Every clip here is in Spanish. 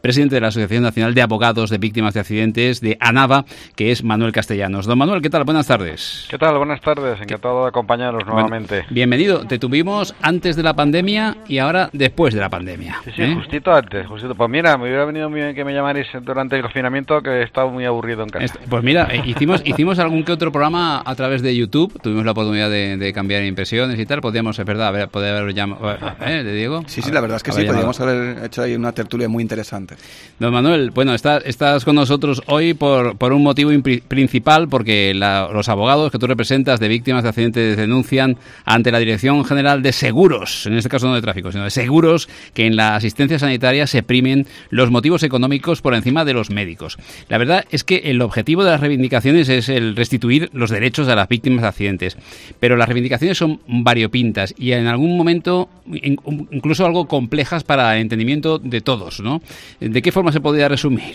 presidente de la Asociación Nacional de Abogados de Víctimas de Accidentes de ANAVA, que es Manuel Castellanos. Don Manuel, ¿qué tal? Buenas tardes. ¿Qué tal? Buenas tardes. Encantado de acompañaros nuevamente. Bienvenido. Te tuvimos antes de la pandemia y ahora después de la pandemia. Sí, justito antes. Pues mira, me hubiera venido muy bien que me llamarais durante el confinamiento, que he estado muy aburrido en casa. Pues mira, hicimos algún que otro programa a través de YouTube. Tuvimos la oportunidad de cambiar impresiones y tal. Podríamos, es verdad, poder haber llamado... ¿De Diego? Sí, la verdad es que sí, podríamos haber hecho ahí una tertulia muy interesante. Don Manuel, bueno, estás con nosotros hoy por un motivo principal, porque los abogados que tú representas de víctimas de accidentes denuncian ante la Dirección General de Seguros, en este caso no de tráfico, sino de seguros, que en la asistencia sanitaria se primen los motivos económicos por encima de los médicos. La verdad es que el objetivo de las reivindicaciones es el restituir los derechos de las víctimas de accidentes, pero las reivindicaciones son variopintas y en algún momento incluso algo complejas para el entendimiento de todos, ¿no? ¿De qué forma se podría resumir,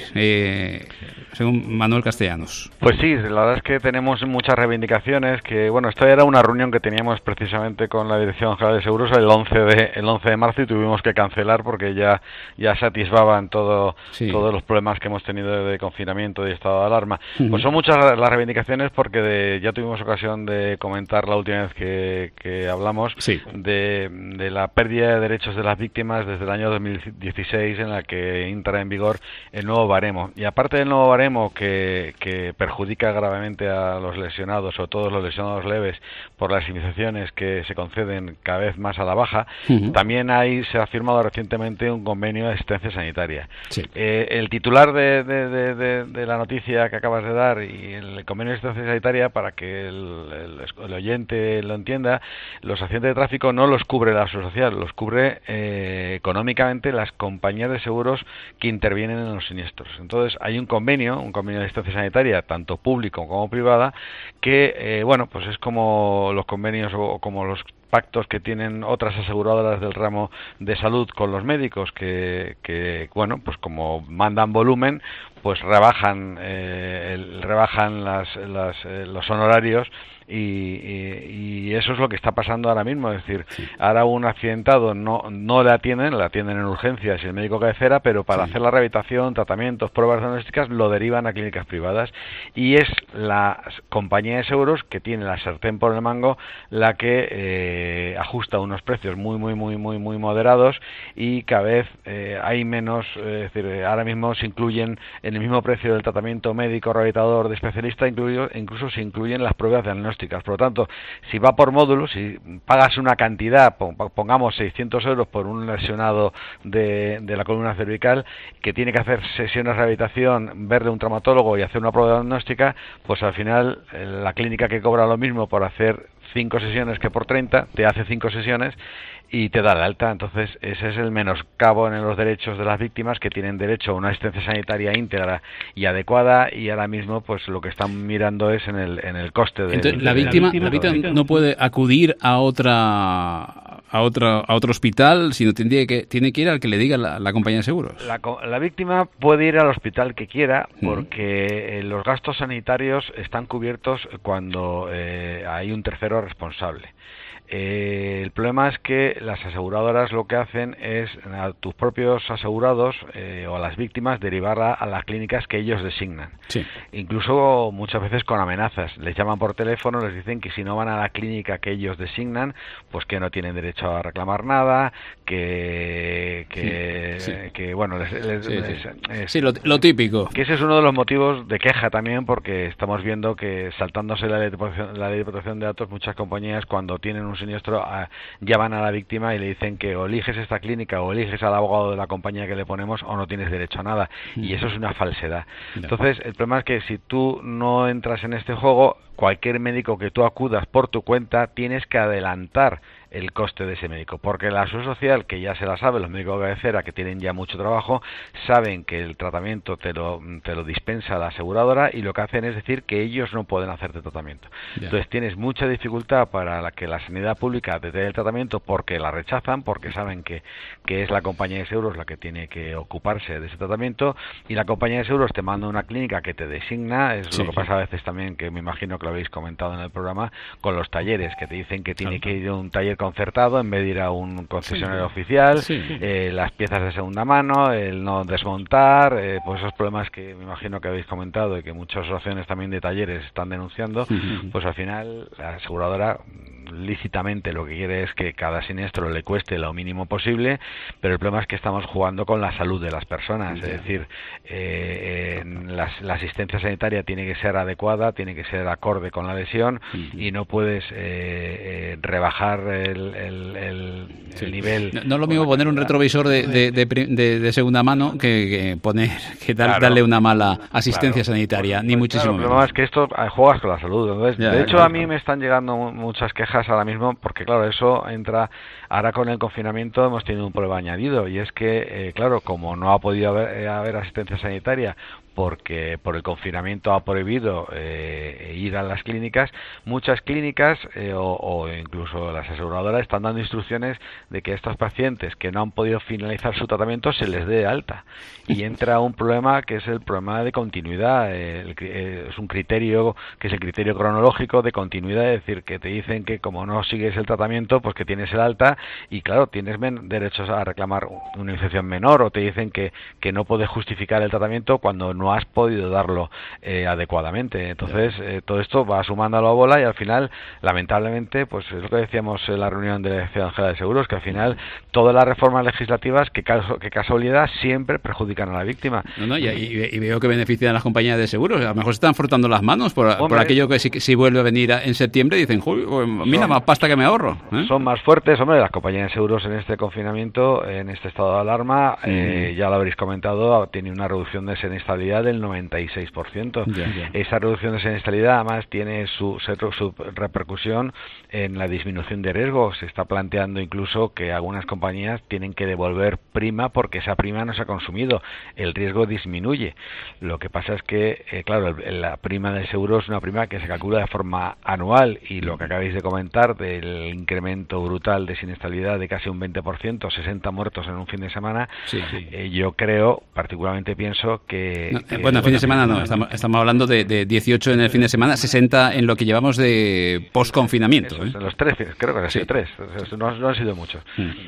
según Manuel Castellanos? Pues sí, la verdad es que tenemos muchas reivindicaciones, que bueno, esta era una reunión que teníamos precisamente con la Dirección General de Seguros el 11 de marzo y tuvimos que cancelar porque ya se atisbaban todos los problemas que hemos tenido de confinamiento y estado de alarma. Pues son muchas las reivindicaciones porque ya tuvimos ocasión de comentar la última vez que hablamos de la pérdida de derechos de las víctimas desde el año 2016, en la que entra en vigor el nuevo baremo. Y aparte del nuevo baremo que perjudica gravemente a los lesionados, o todos los lesionados leves, por las indemnizaciones que se conceden cada vez más a la baja, también se ha firmado recientemente un convenio de asistencia sanitaria. El titular de la noticia que acabas de dar y el convenio de asistencia sanitaria, para que el oyente lo entienda, los accidentes de tráfico no los cubre la Seguridad Social, los cubre económicamente las compañías de seguros que intervienen en los siniestros. Entonces hay un convenio de asistencia sanitaria, tanto público como privada, que pues es como los convenios o como los pactos que tienen otras aseguradoras del ramo de salud con los médicos, que pues como mandan volumen, pues rebajan los honorarios, y eso es lo que está pasando ahora mismo. Es decir, ahora un accidentado no le atienden en urgencias y el médico cabecera, pero para hacer la rehabilitación, tratamientos, pruebas diagnósticas, lo derivan a clínicas privadas, y es la compañía de seguros que tiene la sartén por el mango la que ajusta unos precios muy moderados, y cada vez hay menos. Es decir, ahora mismo se incluyen en el mismo precio del tratamiento médico, rehabilitador, de especialista, incluso se incluyen las pruebas diagnósticas. Por lo tanto, si va por módulos, si pagas una cantidad, pongamos 600 euros por un lesionado de la columna cervical, que tiene que hacer sesiones de rehabilitación, verle un traumatólogo y hacer una prueba diagnóstica, pues al final la clínica que cobra lo mismo por hacer 5 sesiones que por 30, te hace 5 sesiones y te da la alta. Entonces ese es el menoscabo en los derechos de las víctimas, que tienen derecho a una asistencia sanitaria íntegra y adecuada, y ahora mismo pues lo que están mirando es en el coste de... Entonces, la víctima no puede acudir a otro hospital, sino tiene que ir al que le diga la compañía de seguros. La víctima puede ir al hospital que quiera, porque los gastos sanitarios están cubiertos cuando hay un tercero responsable. El problema es que las aseguradoras lo que hacen es a tus propios asegurados o a las víctimas derivarla a las clínicas que ellos designan. Incluso muchas veces con amenazas. Les llaman por teléfono, les dicen que si no van a la clínica que ellos designan, pues que no tienen derecho a reclamar nada, lo típico. Que ese es uno de los motivos de queja también, porque estamos viendo que, saltándose la ley de protección de datos, muchas compañías, cuando tienen un siniestro, llaman a la víctima y le dicen que o eliges esta clínica o eliges al abogado de la compañía que le ponemos, o no tienes derecho a nada, y eso es una falsedad. Entonces el problema es que si tú no entras en este juego, cualquier médico que tú acudas por tu cuenta, tienes que adelantar el coste de ese médico, porque la Seguridad Social, que ya se la sabe, los médicos de cabecera, que tienen ya mucho trabajo, saben que el tratamiento te lo dispensa la aseguradora, y lo que hacen es decir que ellos no pueden hacerte tratamiento. Entonces tienes mucha dificultad para que la sanidad pública te dé el tratamiento, porque la rechazan, porque saben que es la compañía de seguros la que tiene que ocuparse de ese tratamiento, y la compañía de seguros te manda a una clínica que te designa. Es lo que pasa a veces también, que me imagino que lo habéis comentado en el programa, con los talleres, que te dicen que tiene que ir a un taller concertado en vez de ir a un concesionario oficial, las piezas de segunda mano, el no desmontar, pues esos problemas que me imagino que habéis comentado y que muchas asociaciones también de talleres están denunciando, pues al final la aseguradora lícitamente lo que quiere es que cada siniestro le cueste lo mínimo posible, pero el problema es que estamos jugando con la salud de las personas, es decir, la asistencia sanitaria tiene que ser adecuada, tiene que ser acorde con la lesión y no puedes rebajar el nivel. No es lo mismo poner un retrovisor de segunda mano que darle una mala asistencia sanitaria, ni muchísimo menos. El problema es que esto juegas con la salud. Entonces, de hecho, a mí me están llegando muchas quejas ahora mismo, porque claro, eso entra, ahora con el confinamiento hemos tenido un problema añadido, y es que, claro, como no ha podido haber asistencia sanitaria, porque por el confinamiento ha prohibido ir a las clínicas, muchas clínicas o incluso las aseguradoras están dando instrucciones de que a estos pacientes que no han podido finalizar su tratamiento se les dé alta, y entra un problema que es el problema de continuidad. Es un criterio que es el criterio cronológico de continuidad, es decir, que te dicen que como no sigues el tratamiento, pues que tienes el alta y claro, tienes derechos a reclamar una infección menor, o te dicen que no puedes justificar el tratamiento cuando no has podido darlo adecuadamente. Entonces, todo esto va sumando a la bola y al final, lamentablemente, pues es lo que decíamos en la reunión de la Dirección General de Seguros, que al final todas las reformas legislativas, que casualidad, siempre perjudican a la víctima. Y veo que benefician a las compañías de seguros. A lo mejor se están frotando las manos por aquello que si vuelve a venir en septiembre dicen, mira, más pasta que me ahorro. Son más fuertes, hombre, las compañías de seguros en este confinamiento, en este estado de alarma, ya lo habréis comentado, tiene una reducción de siniestralidad del 96%. Esa reducción de siniestralidad además tiene su repercusión en la disminución de riesgo. Se está planteando incluso que algunas compañías tienen que devolver prima porque esa prima no se ha consumido. El riesgo disminuye. Lo que pasa es que, claro, la prima del seguro es una prima que se calcula de forma anual, y lo que acabáis de comentar del incremento brutal de siniestralidad de casi un 20%, 60 muertos en un fin de semana, yo creo, particularmente pienso que... el fin de semana no, estamos hablando de 18 en el fin de semana, 60 en lo que llevamos de post-confinamiento. En los 3, creo que han sido 3, no han sido muchos.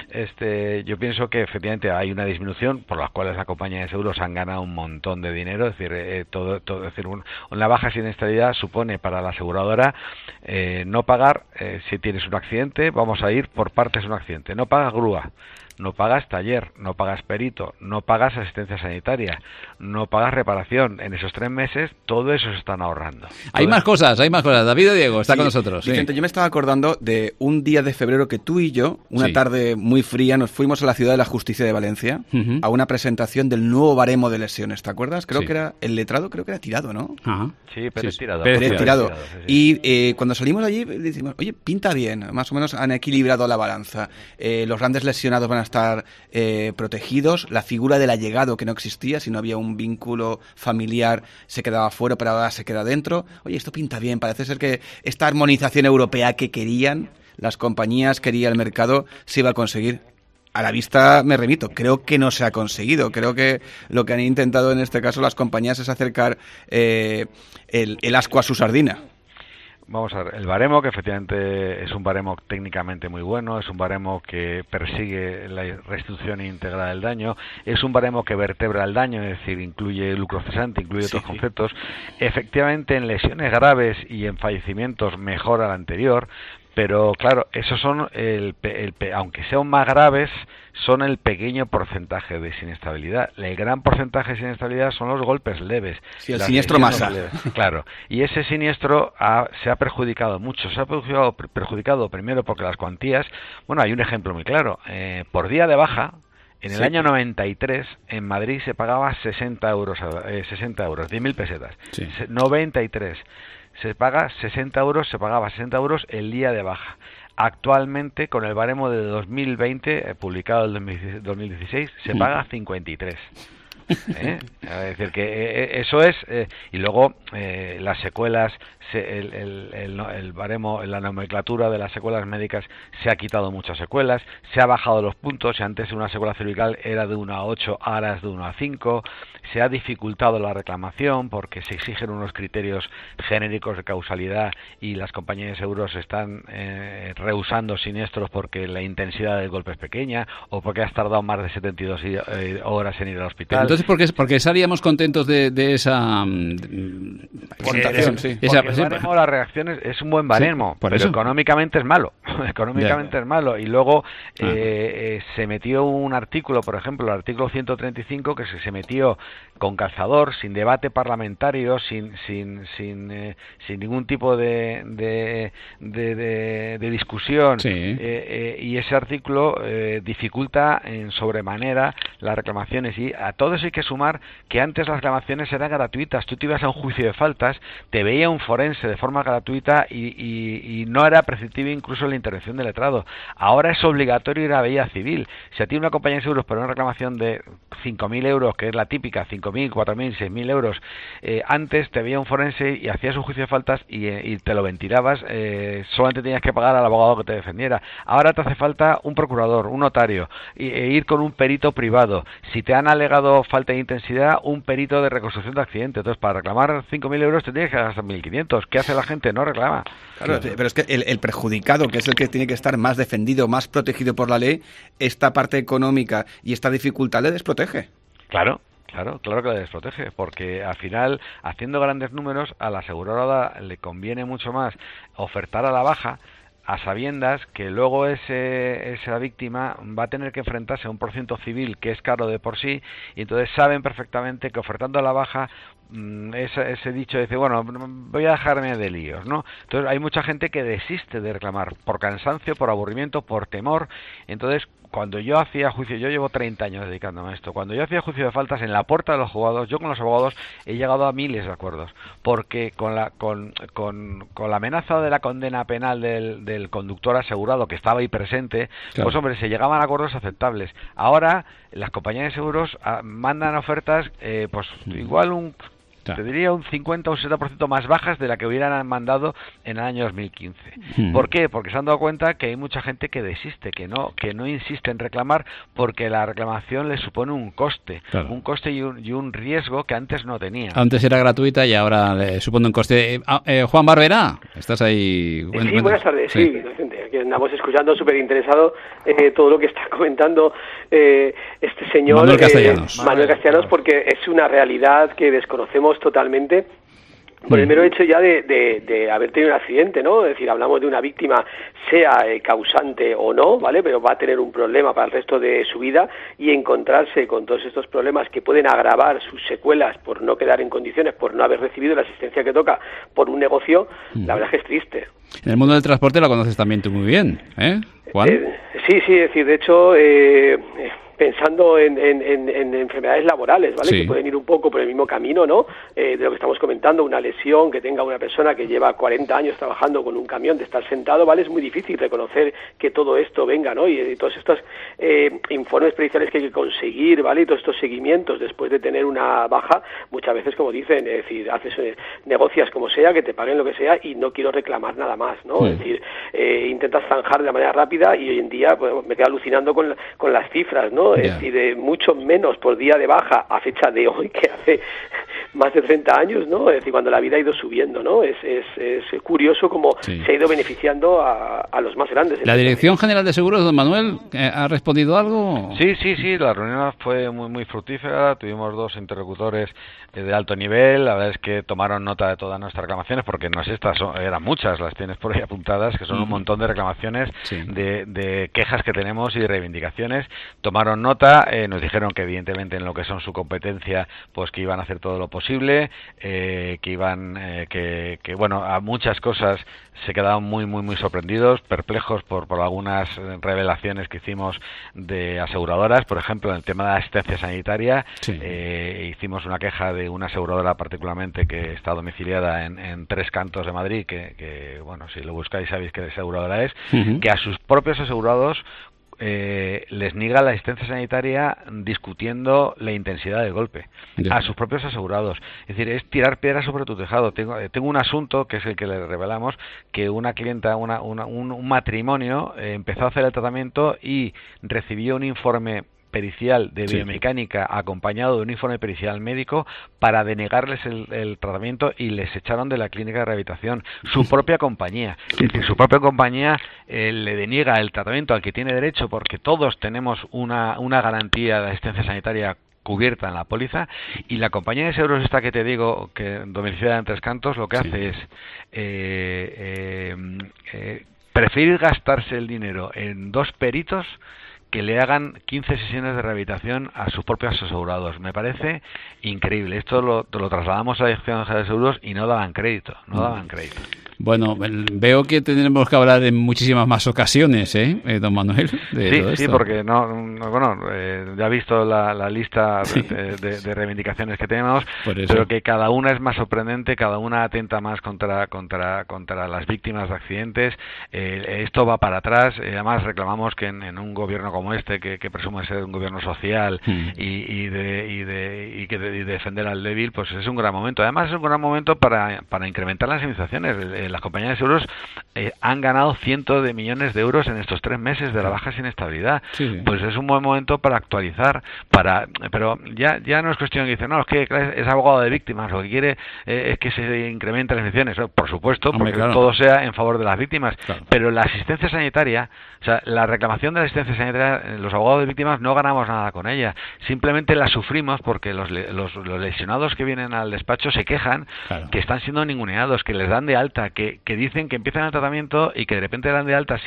Yo pienso que efectivamente hay una disminución por las cuales la compañía de seguros han ganado un montón de dinero, es decir, es decir, una baja siniestralidad supone para la aseguradora no pagar si tienes un accidente, vamos a ir por partes de un accidente, no pagas grúa, no pagas taller, no pagas perito, no pagas asistencia sanitaria, no pagas reparación. En esos 3 meses todo eso se están ahorrando. Hay más cosas. David o Diego está con nosotros. Vicente, yo me estaba acordando de un día de febrero que tú y yo, una tarde muy fría, nos fuimos a la Ciudad de la Justicia de Valencia a una presentación del nuevo baremo de lesiones. ¿Te acuerdas? Creo que era el letrado, creo que era Tirado, ¿no? Ajá. Sí, Pérez Tirado. Pérez Tirado. Y cuando salimos de allí decimos, oye, pinta bien, más o menos han equilibrado la balanza. Los grandes lesionados van a estar protegidos, la figura del allegado que no existía, si no había un vínculo familiar se quedaba fuera, pero ahora se queda dentro. Oye, esto pinta bien, parece ser que esta armonización europea que querían las compañías, quería el mercado, se iba a conseguir. A la vista me remito, creo que no se ha conseguido, creo que lo que han intentado en este caso las compañías es acercar el ascua a su sardina. Vamos a ver, el baremo, que efectivamente es un baremo técnicamente muy bueno, es un baremo que persigue la restitución íntegra del daño, es un baremo que vertebra el daño, es decir, incluye lucro cesante, incluye otros conceptos. Efectivamente, en lesiones graves y en fallecimientos mejora el anterior, pero claro, esos son, aunque sean más graves, son el pequeño porcentaje de siniestralidad. El gran porcentaje de siniestralidad son los golpes leves. Sí, el siniestro masa. Claro, y ese siniestro se ha perjudicado mucho. Se ha perjudicado primero porque las cuantías, bueno, hay un ejemplo muy claro. Por día de baja, en el año 93, en Madrid se pagaba 60 euros, 10.000 pesetas. 93. Se pagaba 60 euros el día de baja. Actualmente, con el baremo de 2020, publicado en 2016, se paga 53. Es decir, que eso es... y luego las secuelas, el baremo, la nomenclatura de las secuelas médicas, se ha quitado muchas secuelas, se ha bajado los puntos, antes una secuela cervical era de 1 a 8, ahora es de 1 a 5, se ha dificultado la reclamación porque se exigen unos criterios genéricos de causalidad y las compañías de seguros están rehusando siniestros porque la intensidad del golpe es pequeña o porque has tardado más de 72 horas en ir al hospital. Pero entonces, ¿por qué estaríamos contentos de esa contación? Sí. Porque el baremo, las reacciones, es un buen baremo, sí, pero eso. Económicamente es malo. Económicamente es malo. Y luego se metió un artículo, por ejemplo, el artículo 135, que se metió con calzador, sin debate parlamentario, sin ningún tipo de discusión, y ese artículo dificulta en sobremanera las reclamaciones. Y a todo eso hay que sumar que antes las reclamaciones eran gratuitas. Tú te ibas a un juicio de faltas, te veía un forense de forma gratuita y no era preceptiva incluso la intervención del letrado. Ahora es obligatorio ir a vía civil. Si a ti una compañía de seguros por una reclamación de 5.000 euros, que es la típica, 5.000, 4.000, 6.000 euros, antes te veía un forense y hacías un juicio de faltas y te lo ventilabas, solamente tenías que pagar al abogado que te defendiera. Ahora te hace falta un procurador, un notario, e ir con un perito privado. Si te han alegado falta de intensidad, un perito de reconstrucción de accidente. Entonces, para reclamar 5.000 euros te tienes que gastar 1.500. ¿Qué hace la gente? No reclama. Claro, pero es que el perjudicado, que es el que tiene que estar más defendido, más protegido por la ley, esta parte económica y esta dificultad le desprotege. Claro que la desprotege, porque al final, haciendo grandes números, a la aseguradora le conviene mucho más ofertar a la baja, a sabiendas que luego esa víctima va a tener que enfrentarse a un procedimiento civil que es caro de por sí, y entonces saben perfectamente que ofertando a la baja, ese dicho dice, bueno, voy a dejarme de líos, ¿no? Entonces hay mucha gente que desiste de reclamar por cansancio, por aburrimiento, por temor. Entonces, cuando yo hacía juicio, yo llevo 30 años dedicándome a esto, cuando yo hacía juicio de faltas en la puerta de los juzgados, yo con los abogados he llegado a miles de acuerdos, porque con la amenaza de la condena penal del conductor asegurado que estaba ahí presente, claro, pues hombre, se llegaban a acuerdos aceptables. Ahora las compañías de seguros mandan ofertas, pues igual te diría un 50 o un 60% más bajas de la que hubieran mandado en el año 2015. ¿Por qué? Porque se han dado cuenta que hay mucha gente que desiste, que no insiste en reclamar, porque la reclamación le supone un coste, claro, un coste y un riesgo que antes no tenía. Antes era gratuita y ahora le supone un coste. Juan Barberá, ¿estás ahí? Sí, buenas tardes. Sí, que andamos escuchando súper interesado todo lo que está comentando este señor Manuel Castellanos. Manuel Castellanos, porque es una realidad que desconocemos totalmente por el mero hecho ya de haber tenido un accidente, ¿no? Es decir, hablamos de una víctima, sea causante o no, ¿vale? Pero va a tener un problema para el resto de su vida, y encontrarse con todos estos problemas que pueden agravar sus secuelas por no quedar en condiciones, por no haber recibido la asistencia que toca por un negocio, la verdad es que es triste. En el mundo del transporte lo conoces también tú muy bien, ¿eh, Juan? Sí, es decir, de hecho, pensando en enfermedades laborales, ¿vale? Sí. Que pueden ir un poco por el mismo camino, ¿no? De lo que estamos comentando, una lesión que tenga una persona que lleva 40 años trabajando con un camión, de estar sentado, ¿vale? Es muy difícil reconocer que todo esto venga, ¿no? Y todos estos informes periciales que hay que conseguir, ¿vale? Y todos estos seguimientos después de tener una baja, muchas veces, como dicen, es decir, negocias como sea, que te paguen lo que sea y no quiero reclamar nada más, ¿no? Sí. Es decir, intentas zanjar de manera rápida, y hoy en día pues, me quedo alucinando con las cifras, ¿no? Es decir, mucho menos por día de baja a fecha de hoy que hace más de 30 años, ¿no? Es decir, cuando la vida ha ido subiendo, ¿no? Es curioso cómo se ha ido beneficiando a los más grandes. ¿La Dirección General de Seguros, don Manuel, ha respondido algo? Sí, la reunión fue muy fructífera, tuvimos 2 interlocutores de alto nivel, la verdad es que tomaron nota de todas nuestras reclamaciones, porque no es estas, eran muchas, las tienes por ahí apuntadas, que son un montón de reclamaciones, de quejas que tenemos y de reivindicaciones. Tomaron nota, nos dijeron que evidentemente en lo que son su competencia, pues que iban a hacer todo lo posible, que iban, que bueno, a muchas cosas se quedaron muy sorprendidos, perplejos por algunas revelaciones que hicimos de aseguradoras. Por ejemplo, en el tema de la asistencia sanitaria, hicimos una queja de una aseguradora particularmente que está domiciliada en 3 cantos de Madrid, que bueno, si lo buscáis sabéis qué aseguradora es, que a sus propios asegurados les niega la asistencia sanitaria discutiendo la intensidad del golpe a sus propios asegurados. Es decir, es tirar piedras sobre tu tejado. Tengo un asunto, que es el que le revelamos, que una clienta, un matrimonio empezó a hacer el tratamiento y recibió un informe pericial de biomecánica acompañado de un informe pericial médico para denegarles el tratamiento y les echaron de la clínica de rehabilitación. Su propia compañía, es decir, su propia compañía le deniega el tratamiento al que tiene derecho, porque todos tenemos una garantía de asistencia sanitaria cubierta en la póliza, y la compañía de seguros esta que te digo, que domiciliada en Tres Cantos, lo que hace es preferir gastarse el dinero en 2 peritos que le hagan 15 sesiones de rehabilitación a sus propios asegurados. Me parece increíble. Esto lo trasladamos a la Dirección General de Seguros y no daban crédito. Bueno, veo que tendremos que hablar en muchísimas más ocasiones, don Manuel. Sí, porque ya he visto la lista de reivindicaciones que tenemos, pero que cada una es más sorprendente, cada una atenta más contra las víctimas de accidentes. Esto va para atrás. Además, reclamamos que en un gobierno como este, que presume ser un gobierno social y defender al débil, pues es un gran momento. Además, es un gran momento para incrementar las indemnizaciones. Las compañías de seguros han ganado cientos de millones de euros en estos 3 meses de la baja sinestabilidad. Pues es un buen momento para actualizar, pero ya no es cuestión que dice, no, es que es abogado de víctimas, lo que quiere es que se incrementen las indemnizaciones. Por supuesto, porque todo sea en favor de las víctimas, pero la asistencia sanitaria, o sea, la reclamación de la asistencia sanitaria, los abogados de víctimas no ganamos nada con ella, simplemente la sufrimos porque los lesionados que vienen al despacho se quejan que están siendo ninguneados, que les dan de alta, que dicen que empiezan el tratamiento y que de repente dan de alta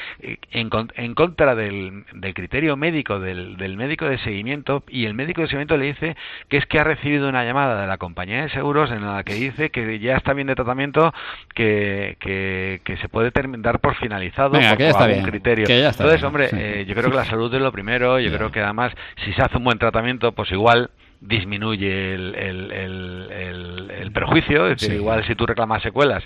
en contra del criterio médico, del médico de seguimiento, y el médico de seguimiento le dice que es que ha recibido una llamada de la compañía de seguros en la que dice que ya está bien de tratamiento, que se puede dar por finalizado por algún criterio. Entonces, hombre, yo creo que la salud es lo primero. Yo creo que además, si se hace un buen tratamiento, pues igual disminuye el perjuicio. Es decir, igual si tú reclamas secuelas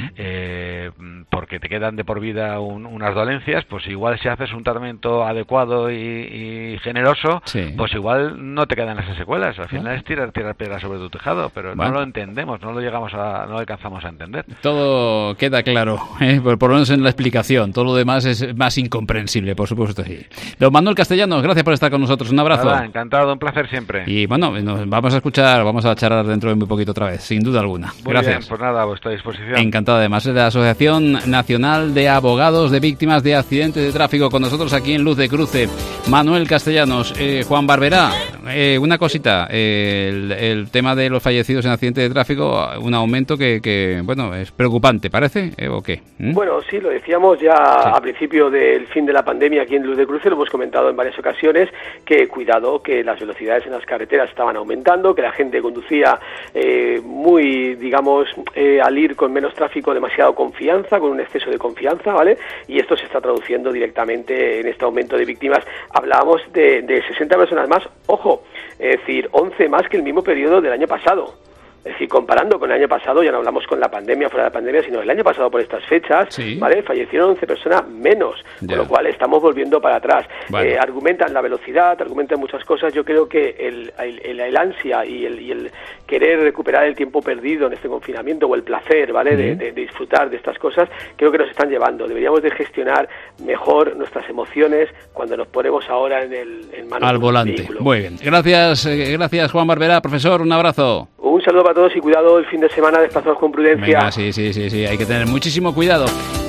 porque te quedan de por vida unas dolencias, pues igual si haces un tratamiento adecuado y generoso, pues igual no te quedan esas secuelas. Al final es tirar piedras sobre tu tejado, pero no lo entendemos, no lo alcanzamos a entender. Todo queda claro, por lo menos en la explicación. Todo lo demás es más incomprensible, por supuesto. Sí. Don Manuel Castellanos, gracias por estar con nosotros. Un abrazo. Nada, encantado, un placer siempre. Y bueno, nos vamos a charlar dentro de muy poquito otra vez, sin duda alguna. Muy gracias. Bien, pues nada, a vuestra disposición. Encantado. Además, de la Asociación Nacional de Abogados de Víctimas de Accidentes de Tráfico, con nosotros aquí en Luz de Cruce, Manuel Castellanos. Juan Barberá, una cosita, el tema de los fallecidos en accidentes de tráfico, un aumento que bueno, es preocupante, ¿parece? ¿O qué? Bueno, sí, lo decíamos ya a principio del fin de la pandemia aquí en Luz de Cruce, lo hemos comentado en varias ocasiones, que cuidado, que las velocidades en las carreteras estaban aumentando, que la gente conducía muy, digamos, al ir con menos tráfico, demasiado confianza, con un exceso de confianza, ¿vale? Y esto se está traduciendo directamente en este aumento de víctimas. Hablábamos de 60 personas más, ojo, es decir, 11 más que el mismo periodo del año pasado. Es decir, comparando con el año pasado, ya no hablamos con la pandemia, fuera de la pandemia, sino el año pasado por estas fechas, ¿vale? Fallecieron 11 personas menos, con lo cual estamos volviendo para atrás. Vale. Argumentan la velocidad, argumentan muchas cosas. Yo creo que el ansia y el querer recuperar el tiempo perdido en este confinamiento, o el placer, ¿vale? De disfrutar de estas cosas, creo que nos están llevando. Deberíamos de gestionar mejor nuestras emociones cuando nos ponemos ahora en manos al volante. Muy bien. Gracias, Juan Barberá. Profesor, un abrazo. Un saludo para todos y cuidado el fin de semana, desplazados con prudencia. Venga, sí, hay que tener muchísimo cuidado.